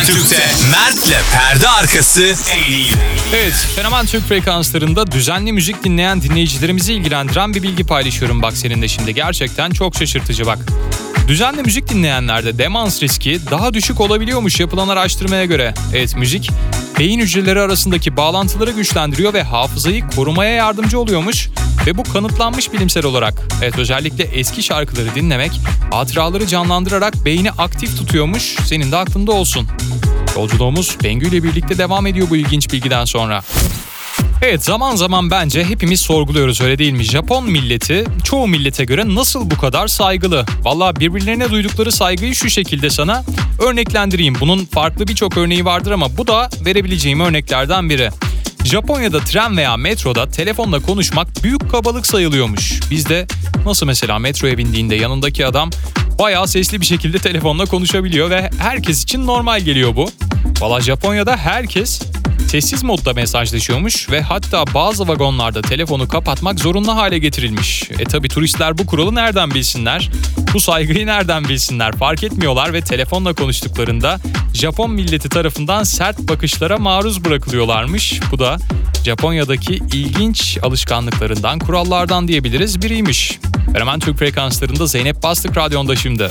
Fenomen Türk'te Mert'le perde arkası en. Evet, Fenomen Türk frekanslarında düzenli müzik dinleyen dinleyicilerimizi ilgilendiren bir bilgi paylaşıyorum bak seninle şimdi. Gerçekten çok şaşırtıcı bak. Düzenli müzik dinleyenlerde demans riski daha düşük olabiliyormuş yapılan araştırmaya göre. Evet, müzik beyin hücreleri arasındaki bağlantıları güçlendiriyor ve hafızayı korumaya yardımcı oluyormuş. Ve bu kanıtlanmış bilimsel olarak. Evet, özellikle eski şarkıları dinlemek hatıraları canlandırarak beyni aktif tutuyormuş. Senin de aklında olsun. Yolculuğumuz Bengü ile birlikte devam ediyor bu ilginç bilgiden sonra. Evet, zaman zaman bence hepimiz sorguluyoruz, öyle değil mi? Japon milleti çoğu millete göre nasıl bu kadar saygılı? Valla birbirlerine duydukları saygıyı şu şekilde sana örneklendireyim. Bunun farklı birçok örneği vardır ama bu da verebileceğim örneklerden biri. Japonya'da tren veya metroda telefonla konuşmak büyük kabalık sayılıyormuş. Bizde nasıl mesela metroya bindiğinde yanındaki adam bayağı sesli bir şekilde telefonla konuşabiliyor ve herkes için normal geliyor bu. Valla Japonya'da herkes sessiz modda mesajlaşıyormuş ve hatta bazı vagonlarda telefonu kapatmak zorunlu hale getirilmiş. Tabi turistler bu kuralı nereden bilsinler? Bu saygıyı nereden bilsinler? Fark etmiyorlar ve telefonla konuştuklarında Japon milleti tarafından sert bakışlara maruz bırakılıyorlarmış. Bu da Japonya'daki ilginç alışkanlıklarından, kurallardan diyebiliriz biriymiş. Fenomen Türk frekanslarında Zeynep Bastık radyonda şimdi.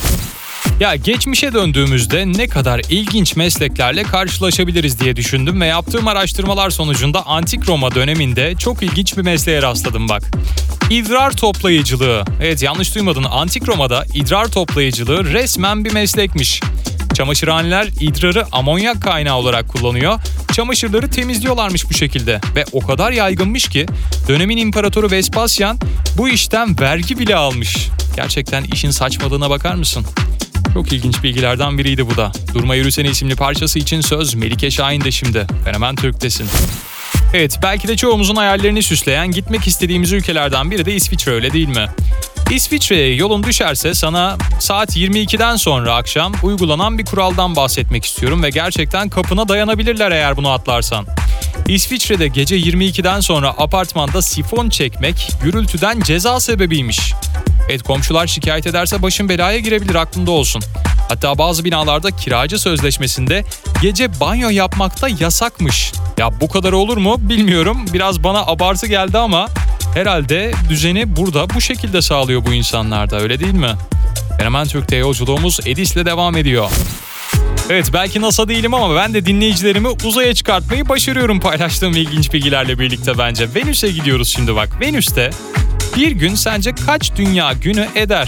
Ya geçmişe döndüğümüzde ne kadar ilginç mesleklerle karşılaşabiliriz diye düşündüm ve yaptığım araştırmalar sonucunda Antik Roma döneminde çok ilginç bir mesleğe rastladım bak. İdrar toplayıcılığı. Evet, yanlış duymadın. Antik Roma'da idrar toplayıcılığı resmen bir meslekmiş. Çamaşırhaneler idrarı amonyak kaynağı olarak kullanıyor. Çamaşırları temizliyorlarmış bu şekilde ve o kadar yaygınmış ki dönemin imparatoru Vespasyan bu işten vergi bile almış. Gerçekten işin saçmalığına bakar mısın? Çok ilginç bilgilerden biriydi bu da. Durma Yürüsene isimli parçası için söz Melike Şahin'de şimdi. Fenomen Türk'tesin. Evet, belki de çoğumuzun hayallerini süsleyen gitmek istediğimiz ülkelerden biri de İsviçre, öyle değil mi? İsviçre'ye yolun düşerse sana saat 22'den sonra akşam uygulanan bir kuraldan bahsetmek istiyorum ve gerçekten kapına dayanabilirler eğer bunu atlarsan. İsviçre'de gece 22'den sonra apartmanda sifon çekmek gürültüden ceza sebebiymiş. Evet, komşular şikayet ederse başın belaya girebilir, aklında olsun. Hatta bazı binalarda kiracı sözleşmesinde gece banyo yapmakta yasakmış. Ya bu kadar olur mu bilmiyorum. Biraz bana abartı geldi ama herhalde düzeni burada bu şekilde sağlıyor bu insanlar da, öyle değil mi? Fenomen Türk'te yolculuğumuz Edis'le devam ediyor. Evet, belki NASA değilim ama ben de dinleyicilerimi uzaya çıkartmayı başarıyorum paylaştığım ilginç bilgilerle birlikte bence. Venüs'e gidiyoruz şimdi bak. Venüs'te bir gün sence kaç dünya günü eder?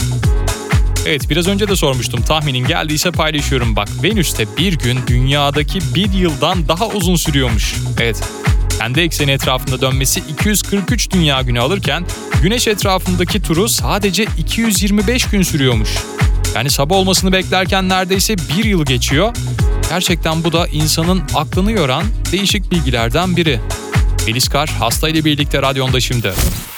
Evet, biraz önce de sormuştum. Tahminin geldiyse paylaşıyorum bak. Venüs'te bir gün dünyadaki bir yıldan daha uzun sürüyormuş. Evet, kendi ekseni etrafında dönmesi 243 dünya günü alırken Güneş etrafındaki turu sadece 225 gün sürüyormuş. Yani sabah olmasını beklerken neredeyse bir yıl geçiyor. Gerçekten bu da insanın aklını yoran değişik bilgilerden biri. Melis Kar hasta ile birlikte radyonda şimdi.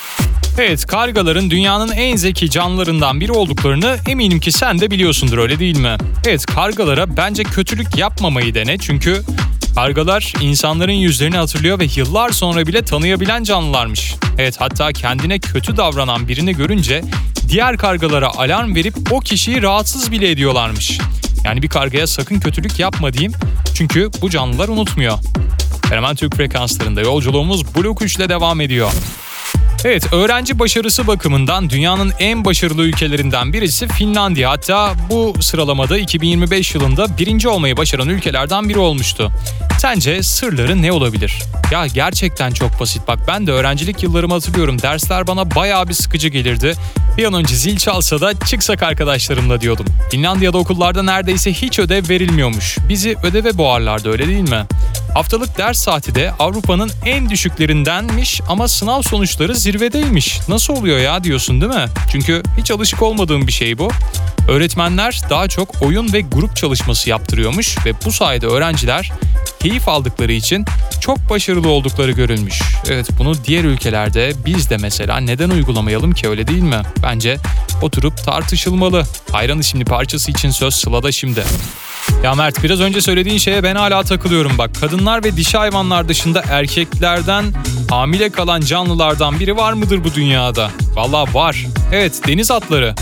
Evet, kargaların dünyanın en zeki canlılarından biri olduklarını eminim ki sen de biliyorsundur, öyle değil mi? Evet, kargalara bence kötülük yapmamayı dene çünkü kargalar insanların yüzlerini hatırlıyor ve yıllar sonra bile tanıyabilen canlılarmış. Evet, hatta kendine kötü davranan birini görünce diğer kargalara alarm verip o kişiyi rahatsız bile ediyorlarmış. Yani bir kargaya sakın kötülük yapma diyeyim çünkü bu canlılar unutmuyor. Fenomen Türk frekanslarında yolculuğumuz Blok 3 ile devam ediyor. Evet, öğrenci başarısı bakımından dünyanın en başarılı ülkelerinden birisi Finlandiya. Hatta bu sıralamada 2025 yılında birinci olmayı başaran ülkelerden biri olmuştu. Sence sırları ne olabilir? Ya gerçekten çok basit. Bak, ben de öğrencilik yıllarımı hatırlıyorum. Dersler bana bayağı bir sıkıcı gelirdi. Bir an önce zil çalsa da çıksak arkadaşlarımla diyordum. Finlandiya'da okullarda neredeyse hiç ödev verilmiyormuş. Bizi ödeve boğarlardı, öyle değil mi? Haftalık ders saati de Avrupa'nın en düşüklerindenmiş ama sınav sonuçları zirvedeymiş. Nasıl oluyor ya diyorsun değil mi? Çünkü hiç alışık olmadığım bir şey bu. Öğretmenler daha çok oyun ve grup çalışması yaptırıyormuş ve bu sayede öğrenciler keyif aldıkları için çok başarılı oldukları görülmüş. Evet, bunu diğer ülkelerde biz de mesela neden uygulamayalım ki, öyle değil mi? Bence oturup tartışılmalı. Hayran isimli parçası için söz Sıla'da şimdi. Ya Mert, biraz önce söylediğin şeye ben hala takılıyorum bak. Kadınlar ve dişi hayvanlar dışında erkeklerden hamile kalan canlılardan biri var mıdır bu dünyada? Vallahi var. Evet, deniz atları.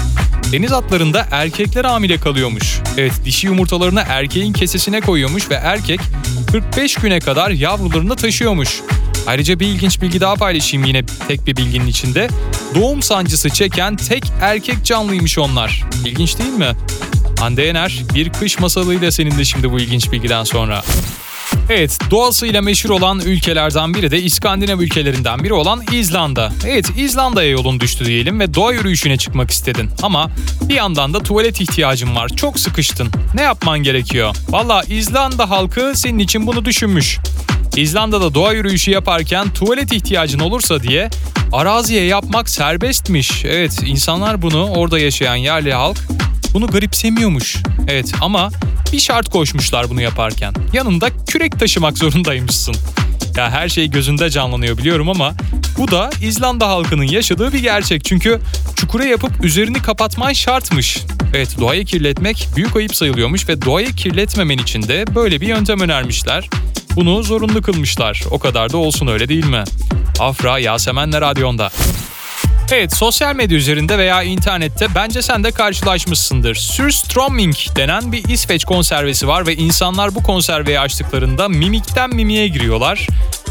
Deniz atlarında erkekler hamile kalıyormuş. Evet, dişi yumurtalarını erkeğin kesesine koyuyormuş ve erkek 45 güne kadar yavrularını taşıyormuş. Ayrıca bir ilginç bilgi daha paylaşayım yine tek bir bilginin içinde. Doğum sancısı çeken tek erkek canlıymış onlar. İlginç değil mi? Hande Yener bir kış masalıyla seninle şimdi bu ilginç bilgiden sonra. Evet, doğasıyla meşhur olan ülkelerden biri de İskandinav ülkelerinden biri olan İzlanda. Evet, İzlanda'ya yolun düştü diyelim ve doğa yürüyüşüne çıkmak istedin. Ama bir yandan da tuvalet ihtiyacın var. Çok sıkıştın. Ne yapman gerekiyor? Valla İzlanda halkı senin için bunu düşünmüş. İzlanda'da doğa yürüyüşü yaparken tuvalet ihtiyacın olursa diye araziye yapmak serbestmiş. Evet, insanlar bunu, orada yaşayan yerli halk bunu garipsemiyormuş. Evet, ama bir şart koşmuşlar bunu yaparken. Yanında kürek taşımak zorundaymışsın. Ya her şey gözünde canlanıyor biliyorum ama bu da İzlanda halkının yaşadığı bir gerçek. Çünkü çukura yapıp üzerini kapatman şartmış. Evet, doğayı kirletmek büyük ayıp sayılıyormuş ve doğayı kirletmemen için de böyle bir yöntem önermişler. Bunu zorunlu kılmışlar. O kadar da olsun, öyle değil mi? Afra Yasemen'le radyonda. Evet, sosyal medya üzerinde veya internette bence sen de karşılaşmışsındır. Surströmming denen bir İsveç konservesi var ve insanlar bu konserveyi açtıklarında mimikten mimiğe giriyorlar.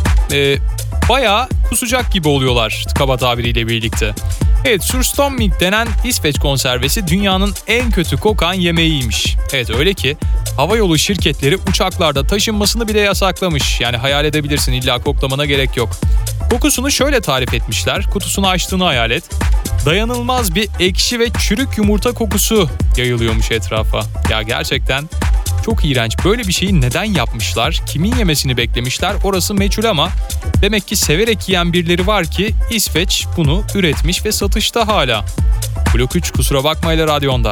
Bayağı kusacak gibi oluyorlar kaba tabiriyle birlikte. Evet, surströmming denen İsveç konservesi dünyanın en kötü kokan yemeğiymiş. Evet, öyle ki havayolu şirketleri uçaklarda taşınmasını bile yasaklamış. Yani hayal edebilirsin, illa koklamana gerek yok. Kokusunu şöyle tarif etmişler. Kutusunu açtığını hayal et. Dayanılmaz bir ekşi ve çürük yumurta kokusu yayılıyormuş etrafa. Ya gerçekten çok iğrenç. Böyle bir şeyi neden yapmışlar? Kimin yemesini beklemişler? Orası meçhul ama demek ki severek yiyen birileri var ki İsveç bunu üretmiş ve satışta hala. Blok 3 kusura bakmayla radyonda.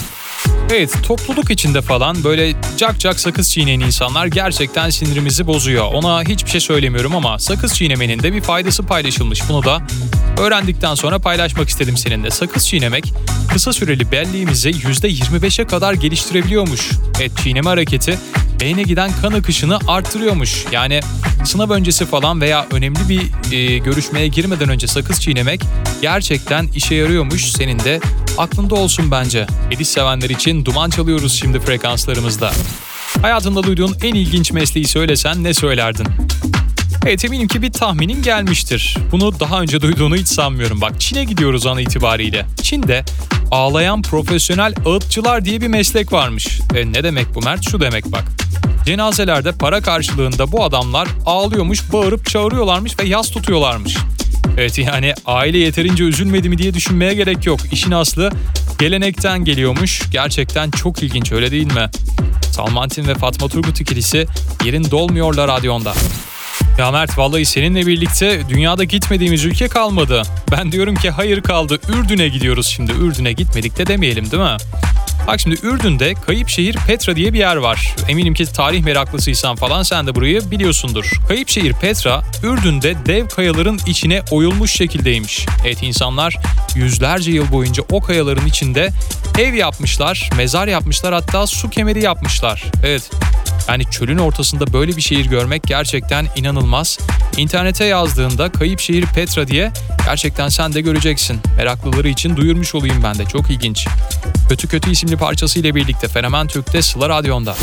Evet, topluluk içinde falan böyle cak sakız çiğneyen insanlar gerçekten sinirimizi bozuyor. Ona hiçbir şey söylemiyorum ama sakız çiğnemenin de bir faydası paylaşılmış. Bunu da öğrendikten sonra paylaşmak istedim seninle. Sakız çiğnemek kısa süreli belleğimizi %25'e kadar geliştirebiliyormuş. Evet, çiğneme hareketi beyne giden kan akışını arttırıyormuş. Yani sınav öncesi falan veya önemli bir görüşmeye girmeden önce sakız çiğnemek gerçekten işe yarıyormuş. Senin de aklında olsun bence. Edis sevenler için Duman çalıyoruz şimdi frekanslarımızda. Hayatında duyduğun en ilginç mesleği söylesen ne söylerdin? Evet, eminim ki bir tahminin gelmiştir. Bunu daha önce duyduğunu hiç sanmıyorum. Bak, Çin'e gidiyoruz an itibariyle. Çin'de ağlayan profesyonel ağıtçılar diye bir meslek varmış. Ne demek bu Mert? Şu demek bak. Cenazelerde para karşılığında bu adamlar ağlıyormuş, bağırıp çağırıyorlarmış ve yas tutuyorlarmış. Evet, yani aile yeterince üzülmedi mi diye düşünmeye gerek yok. İşin aslı gelenekten geliyormuş. Gerçekten çok ilginç, öyle değil mi? Salmantin ve Fatma Turgut ikilisi yerin dolmuyorlar radyonda. Ya Mert, vallahi seninle birlikte dünyada gitmediğimiz ülke kalmadı. Ben diyorum ki hayır kaldı. Ürdün'e gidiyoruz şimdi. Ürdün'e gitmedik de demeyelim değil mi? Bak şimdi, Ürdün'de Kayıpşehir Petra diye bir yer var. Eminim ki tarih meraklısıysan falan sen de burayı biliyorsundur. Kayıpşehir Petra, Ürdün'de dev kayaların içine oyulmuş şekildeymiş. Evet, insanlar yüzlerce yıl boyunca o kayaların içinde ev yapmışlar, mezar yapmışlar, hatta su kemeri yapmışlar. Evet, yani çölün ortasında böyle bir şehir görmek gerçekten inanılmaz. İnternete yazdığında Kayıpşehir Petra diye gerçekten sen de göreceksin. Meraklıları için duyurmuş olayım ben de, çok ilginç. Kötü Kötü isimli parçasıyla birlikte Fenomen Türk'te Sıla Radyon'da.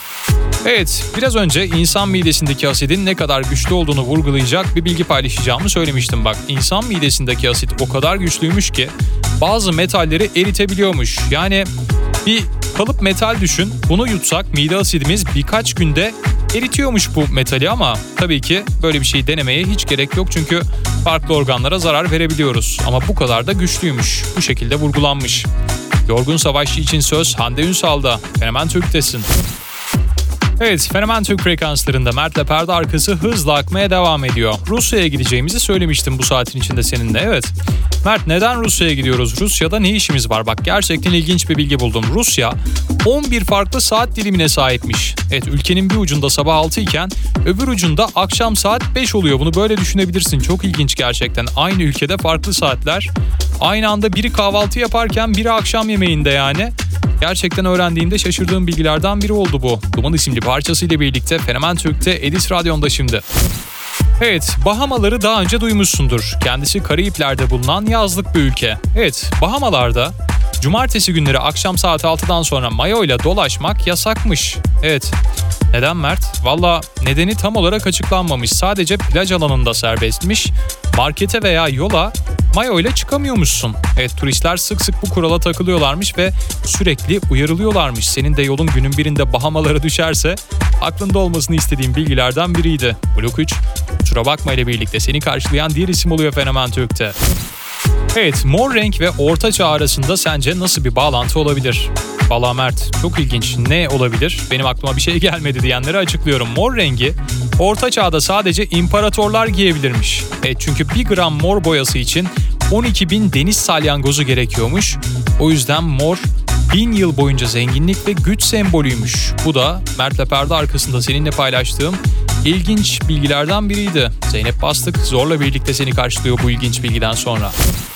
Evet, biraz önce insan midesindeki asidin ne kadar güçlü olduğunu vurgulayacak bir bilgi paylaşacağımı söylemiştim bak. İnsan midesindeki asit o kadar güçlüymüş ki bazı metalleri eritebiliyormuş. Yani bir kalıp metal düşün, bunu yutsak mide asidimiz birkaç günde eritiyormuş bu metali ama tabii ki böyle bir şey denemeye hiç gerek yok çünkü farklı organlara zarar verebiliyoruz. Ama bu kadar da güçlüymüş, bu şekilde vurgulanmış. Yorgun Savaşçı için söz Hande Ünsal'da. Fenomen Türk'tesin. Evet, Fenomen Türk frekanslarında Mert'le perde arkası hızla akmaya devam ediyor. Rusya'ya gideceğimizi söylemiştim bu saatin içinde seninle, evet. Mert, neden Rusya'ya gidiyoruz? Rusya'da ne işimiz var? Bak, gerçekten ilginç bir bilgi buldum. Rusya 11 farklı saat dilimine sahipmiş. Evet, ülkenin bir ucunda sabah 6 iken öbür ucunda akşam saat 5 oluyor. Bunu böyle düşünebilirsin. Çok ilginç gerçekten. Aynı ülkede farklı saatler. Aynı anda biri kahvaltı yaparken biri akşam yemeğinde yani. Gerçekten öğrendiğimde şaşırdığım bilgilerden biri oldu bu. Duman isimli parçasıyla birlikte Fenomen Türk'te Edis Radyon'da şimdi. Evet, Bahamaları daha önce duymuşsundur. Kendisi Karayipler'de bulunan yazlık bir ülke. Evet, Bahamalarda Cumartesi günleri akşam saat 6'dan sonra mayo ile dolaşmak yasakmış. Evet. Neden Mert? Valla nedeni tam olarak açıklanmamış. Sadece plaj alanında serbestmiş. Markete veya yola mayo ile çıkamıyormuşsun. Evet, turistler sık sık bu kurala takılıyorlarmış ve sürekli uyarılıyorlarmış. Senin de yolun günün birinde Bahamalara düşerse aklında olmasını istediğim bilgilerden biriydi. Blok 3, kusura bakma ile birlikte seni karşılayan diğer isim oluyor Fenomen Türk'te. Evet, mor renk ve orta çağ arasında sence nasıl bir bağlantı olabilir? Valla Mert, çok ilginç. Ne olabilir? Benim aklıma bir şey gelmedi diyenlere açıklıyorum. Mor rengi orta çağda sadece imparatorlar giyebilirmiş. Çünkü 1 gram mor boyası için 12.000 deniz salyangozu gerekiyormuş. O yüzden mor 1000 yıl boyunca zenginlik ve güç sembolüymüş. Bu da Mert'le perde arkasında seninle paylaştığım ilginç bilgilerden biriydi. Zeynep Bastık zorla birlikte seni karşılıyor bu ilginç bilgiden sonra.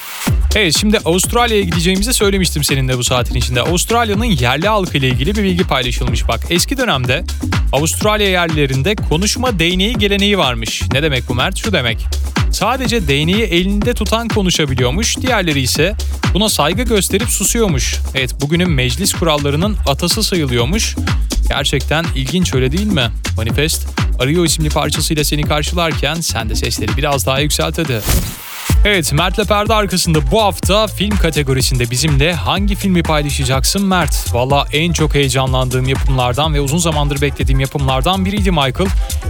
Evet, şimdi Avustralya'ya gideceğimizi söylemiştim seninle bu saatin içinde. Avustralya'nın yerli halkı ile ilgili bir bilgi paylaşılmış bak. Eski dönemde Avustralya yerlilerinde konuşma değneği geleneği varmış. Ne demek bu Mert? Şu demek. Sadece değneği elinde tutan konuşabiliyormuş. Diğerleri ise buna saygı gösterip susuyormuş. Evet, bugünün meclis kurallarının atası sayılıyormuş. Gerçekten ilginç, öyle değil mi? Manifest, Arıyor isimli parçasıyla seni karşılarken sen de sesleri biraz daha yükselt hadi. Evet, Mert'le perde arkasında bu hafta film kategorisinde bizimle hangi filmi paylaşacaksın Mert? Valla en çok heyecanlandığım yapımlardan ve uzun zamandır beklediğim yapımlardan biriydi Michael.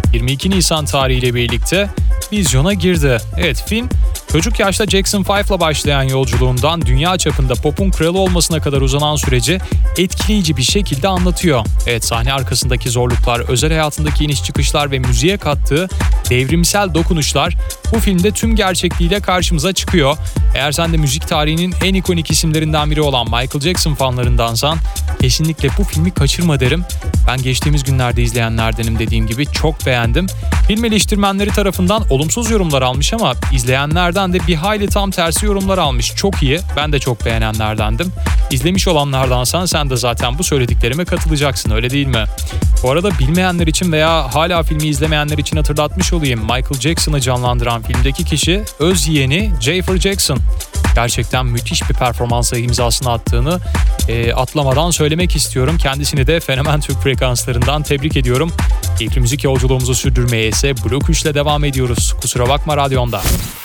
22 Nisan tarihiyle birlikte vizyona girdi. Evet, film çocuk yaşta Jackson 5'la başlayan yolculuğundan dünya çapında pop'un kralı olmasına kadar uzanan süreci etkileyici bir şekilde anlatıyor. Evet, sahne arkasındaki zorluklar, özel hayatındaki iniş çıkışlar ve müziğe kattığı devrimsel dokunuşlar bu filmde tüm gerçekliğiyle karşımıza çıkıyor. Eğer sen de müzik tarihinin en ikonik isimlerinden biri olan Michael Jackson fanlarındansan kesinlikle bu filmi kaçırma derim. Ben geçtiğimiz günlerde izleyenlerdenim, dediğim gibi çok beğendim. Film eleştirmenleri tarafından olumsuz yorumlar almış ama izleyenlerden de bir hayli tam tersi yorumlar almış. Çok iyi. Ben de çok beğenenlerdendim. İzlemiş olanlardansan sen de zaten bu söylediklerime katılacaksın, öyle değil mi? Bu arada bilmeyenler için veya hala filmi izlemeyenler için hatırlatmış olayım. Michael Jackson'ı canlandıran filmdeki kişi öz yeğeni Jayfer Jackson. Gerçekten müthiş bir performansa imzasını attığını atlamadan söylemek istiyorum. Kendisini de Fenomen Türk frekanslarından tebrik ediyorum. Keyifli müzik yolculuğumuzu sürdürmeye ise Blok 3 ile devam ediyoruz. Kusura bakma radyonda.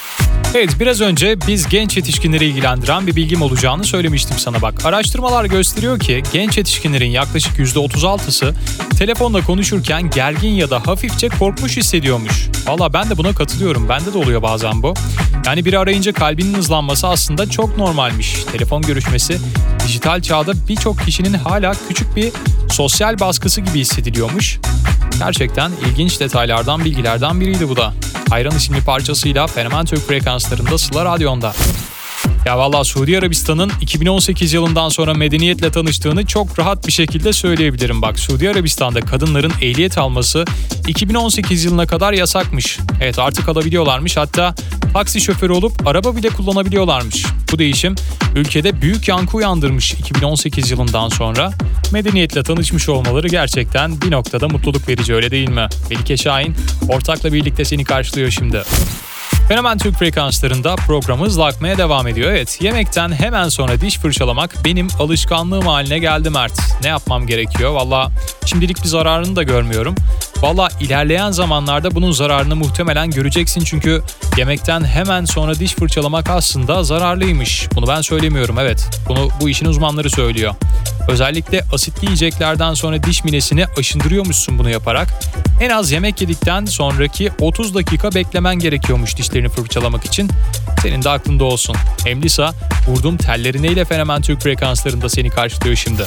Evet, biraz önce biz genç yetişkinleri ilgilendiren bir bilgim olacağını söylemiştim sana bak. Araştırmalar gösteriyor ki genç yetişkinlerin yaklaşık %36'sı telefonla konuşurken gergin ya da hafifçe korkmuş hissediyormuş. Valla ben de buna katılıyorum. Bende de oluyor bazen bu. Yani biri arayınca kalbinin hızlanması aslında çok normalmiş. Telefon görüşmesi dijital çağda birçok kişinin hala küçük bir sosyal baskısı gibi hissediliyormuş. Gerçekten ilginç detaylardan, bilgilerden biriydi bu da. Hayran isimli parçasıyla Fenomen Türk frekanslarında Sıla Radyon'da. Ya vallahi Suudi Arabistan'ın 2018 yılından sonra medeniyetle tanıştığını çok rahat bir şekilde söyleyebilirim. Bak, Suudi Arabistan'da kadınların ehliyet alması 2018 yılına kadar yasakmış. Evet, artık alabiliyorlarmış, hatta taksi şoförü olup araba bile kullanabiliyorlarmış. Bu değişim ülkede büyük yankı uyandırmış 2018 yılından sonra. Medeniyetle tanışmış olmaları gerçekten bir noktada mutluluk verici, öyle değil mi? Melike Şahin ortakla birlikte seni karşılıyor şimdi. Fenomen Türk frekanslarında programı hızla akmaya devam ediyor. Evet, yemekten hemen sonra diş fırçalamak benim alışkanlığım haline geldi Mert. Ne yapmam gerekiyor? Valla şimdilik bir zararını da görmüyorum. Valla ilerleyen zamanlarda bunun zararını muhtemelen göreceksin, çünkü yemekten hemen sonra diş fırçalamak aslında zararlıymış. Bunu ben söylemiyorum, evet. Bunu bu işin uzmanları söylüyor. Özellikle asitli yiyeceklerden sonra diş minesini aşındırıyormuşsun bunu yaparak. En az yemek yedikten sonraki 30 dakika beklemen gerekiyormuş dişlerini fırçalamak için. Senin de aklında olsun. Emlisa, vurdum tellerineyle Fenomen Türk frekanslarında seni karşılıyor şimdi.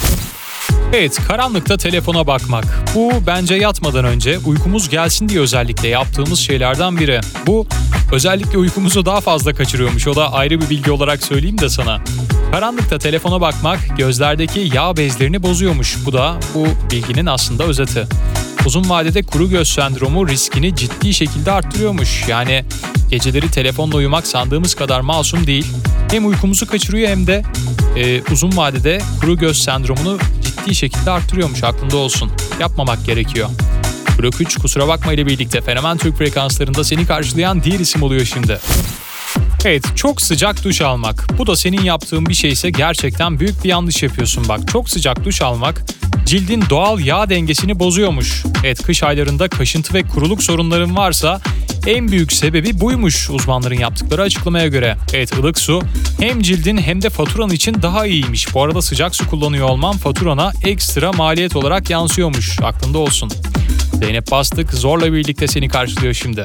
Evet, karanlıkta telefona bakmak. Bu bence yatmadan önce uykumuz gelsin diye özellikle yaptığımız şeylerden biri. Bu özellikle uykumuzu daha fazla kaçırıyormuş. O da ayrı bir bilgi olarak söyleyeyim de sana. Karanlıkta telefona bakmak gözlerdeki yağ bezlerini bozuyormuş. Bu da bu bilginin aslında özeti. Uzun vadede kuru göz sendromu riskini ciddi şekilde arttırıyormuş. Yani geceleri telefonla uyumak sandığımız kadar masum değil. Hem uykumuzu kaçırıyor hem de uzun vadede kuru göz sendromunu ciddi şekilde arttırıyormuş, aklında olsun. Yapmamak gerekiyor. Blok 3 kusura bakma ile birlikte Fenomen Türk frekanslarında seni karşılayan diğer isim oluyor şimdi. Evet, çok sıcak duş almak. Bu da senin yaptığın bir şeyse gerçekten büyük bir yanlış yapıyorsun bak. Çok sıcak duş almak cildin doğal yağ dengesini bozuyormuş. Evet, kış aylarında kaşıntı ve kuruluk sorunların varsa en büyük sebebi buymuş uzmanların yaptıkları açıklamaya göre. Evet, ılık su hem cildin hem de faturan için daha iyiymiş. Bu arada sıcak su kullanıyor olman faturana ekstra maliyet olarak yansıyormuş. Aklında olsun. Zeynep Bastık Zor'la birlikte seni karşılıyor şimdi.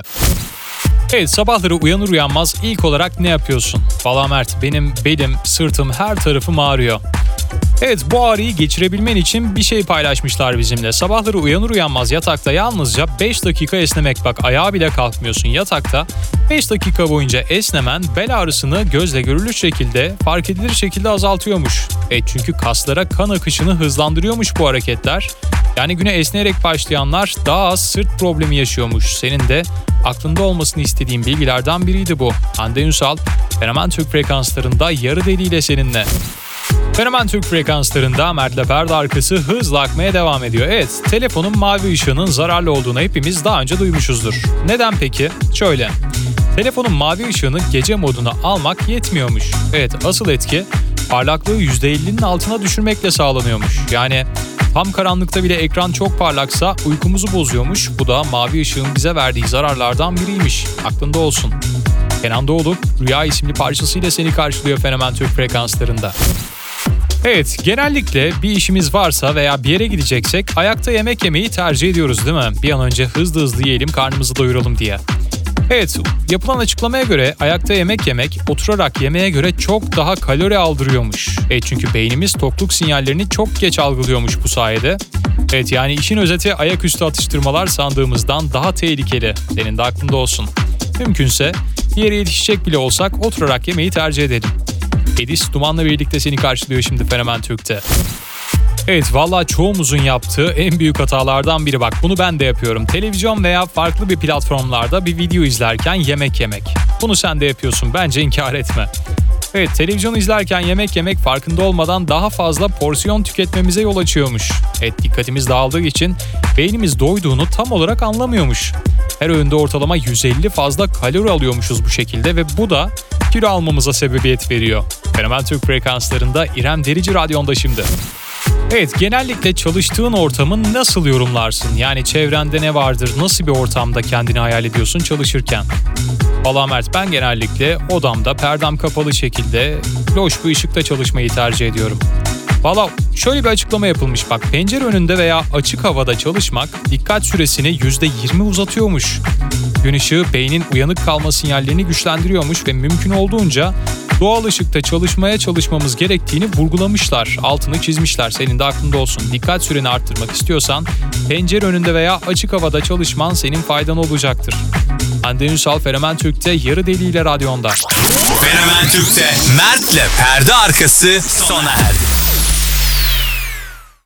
Evet, sabahları uyanır uyanmaz ilk olarak ne yapıyorsun? Valla Mert, benim belim, sırtım, her tarafım ağrıyor. Evet, bu ağrıyı geçirebilmen için bir şey paylaşmışlar bizimle. Sabahları uyanır uyanmaz yatakta yalnızca 5 dakika esnemek. Bak, ayağa bile kalkmıyorsun yatakta. 5 dakika boyunca esnemen bel ağrısını gözle görülür şekilde, fark edilir şekilde azaltıyormuş. Çünkü kaslara kan akışını hızlandırıyormuş bu hareketler. Yani güne esneyerek başlayanlar daha az sırt problemi yaşıyormuş. Senin de aklında olmasını istediğim bilgilerden biriydi bu. Hande Ünsal, Fenomen Türk frekanslarında yarı deliyle seninle. Fenomen Türk frekanslarında Mert'le perde arkası hızla akmaya devam ediyor. Evet, telefonun mavi ışığının zararlı olduğunu hepimiz daha önce duymuşuzdur. Neden peki? Şöyle, telefonun mavi ışığını gece moduna almak yetmiyormuş. Evet, asıl etki parlaklığı %50'nin altına düşürmekle sağlanıyormuş. Yani tam karanlıkta bile ekran çok parlaksa uykumuzu bozuyormuş. Bu da mavi ışığın bize verdiği zararlardan biriymiş. Aklında olsun. Kenan Doğulu Rüya isimli parçasıyla seni karşılıyor Fenomen Türk frekanslarında. Evet, genellikle bir işimiz varsa veya bir yere gideceksek ayakta yemek yemeyi tercih ediyoruz değil mi? Bir an önce hızlı yiyelim, karnımızı doyuralım diye. Evet, yapılan açıklamaya göre ayakta yemek yemek oturarak yemeğe göre çok daha kalori aldırıyormuş. Çünkü beynimiz tokluk sinyallerini çok geç algılıyormuş bu sayede. Evet, yani işin özeti ayaküstü atıştırmalar sandığımızdan daha tehlikeli. Senin de aklında olsun. Mümkünse bir yere yetişecek bile olsak oturarak yemeği tercih edelim. Edis Duman'la birlikte seni karşılıyor şimdi Fenomen Türk'te. Evet, valla çoğumuzun yaptığı en büyük hatalardan biri bak. Bunu ben de yapıyorum. Televizyon veya farklı bir platformlarda bir video izlerken yemek yemek. Bunu sen de yapıyorsun. Bence inkar etme. Evet, televizyonu izlerken yemek yemek farkında olmadan daha fazla porsiyon tüketmemize yol açıyormuş. Evet, dikkatimiz dağıldığı için beynimiz doyduğunu tam olarak anlamıyormuş. Her öğünde ortalama 150 fazla kalori alıyormuşuz bu şekilde ve bu da kilo almamıza sebebiyet veriyor. Fenomen Türk frekanslarında İrem Derici radyonda şimdi. Evet, genellikle çalıştığın ortamı nasıl yorumlarsın? Yani çevrende ne vardır? Nasıl bir ortamda kendini hayal ediyorsun çalışırken? Valla Mert, ben genellikle odamda perdem kapalı şekilde loş bir ışıkta çalışmayı tercih ediyorum. Valla şöyle bir açıklama yapılmış bak, pencere önünde veya açık havada çalışmak dikkat süresini %20 uzatıyormuş. Gün ışığı beynin uyanık kalma sinyallerini güçlendiriyormuş ve mümkün olduğunca doğal ışıkta çalışmamız gerektiğini vurgulamışlar, altını çizmişler. Senin de aklında olsun. Dikkat süreni arttırmak istiyorsan pencere önünde veya açık havada çalışman senin faydan olacaktır. Hande Ünsal Fenomen Türk'te yarı deliyle radyonda. Fenomen Türk'te Mert'le perde arkası sona erdi.